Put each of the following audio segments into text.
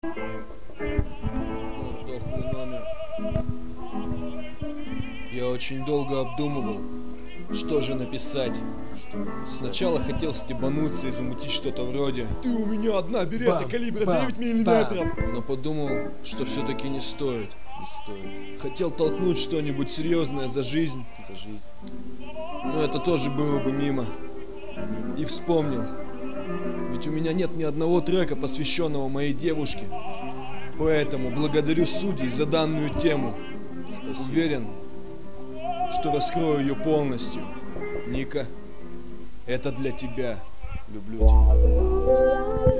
Дохлый номер. Я очень долго обдумывал, что же написать. Сначала хотел стебануться и замутить что-то вроде Ты у меня одна берета калибра 9 миллиметров. Но подумал, что все-таки не стоит. Хотел толкнуть что-нибудь серьезное за жизнь. Но это тоже было бы мимо. И вспомнил, ведь у меня нет ни одного трека, посвященного моей девушке. Поэтому благодарю судей за данную тему. Уверен, что раскрою ее полностью. Ника, это для тебя. Люблю тебя.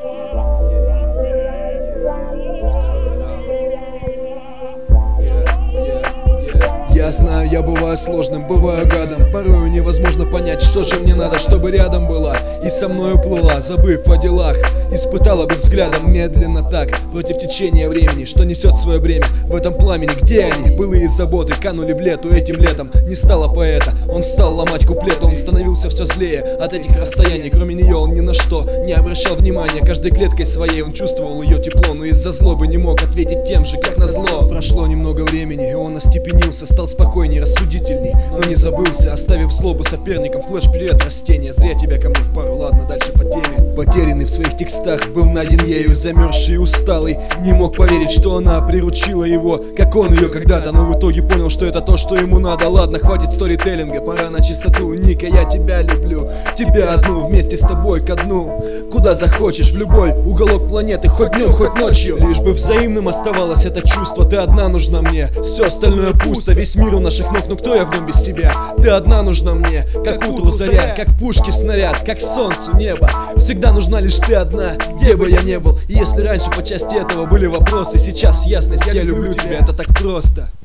Я знаю, я бываю сложным, бываю гадом. Порою невозможно понять, что же мне надо, чтобы рядом была и со мной уплыла, забыв о делах. Испытала бы взглядом медленно так, против течения времени, что несет свое бремя в этом пламени. Где они? Былые заботы канули в лету этим летом. Не стало поэта, он стал ломать куплеты. Он становился все злее от этих расстояний. Кроме нее он ни на что не обращал внимания. Каждой клеткой своей он чувствовал ее тепло, но из-за злобы не мог ответить тем же, как назло. Прошло немного времени, и он остепенился, стал спокойней, рассудительней, но не забылся, оставив злобу соперникам. Флэш, привет, растение, зря тебя ко мне в пару, ладно, дальше по теме. Потерянный в своих текстах, был найден ею, замерзший и усталый. Не мог поверить, что она приручила его, как он ее когда-то, но в итоге понял, что это то, что ему надо. Ладно, хватит сторителлинга, пора на чистоту. Ника, я тебя люблю, тебя одну, вместе с тобой ко дну. Куда захочешь, в любой уголок планеты, хоть днем, хоть ночью. Лишь бы взаимным оставалось это чувство. Ты одна нужна мне, все остальное пусто. Весь мир у наших ног, но кто я в нем без тебя? Ты одна нужна мне, как утру заря, как пушки снаряд, как солнцу небо. Всегда нужна лишь ты одна, где бы я не был. И если раньше по части этого были вопросы, сейчас ясность, я люблю тебя, это так просто.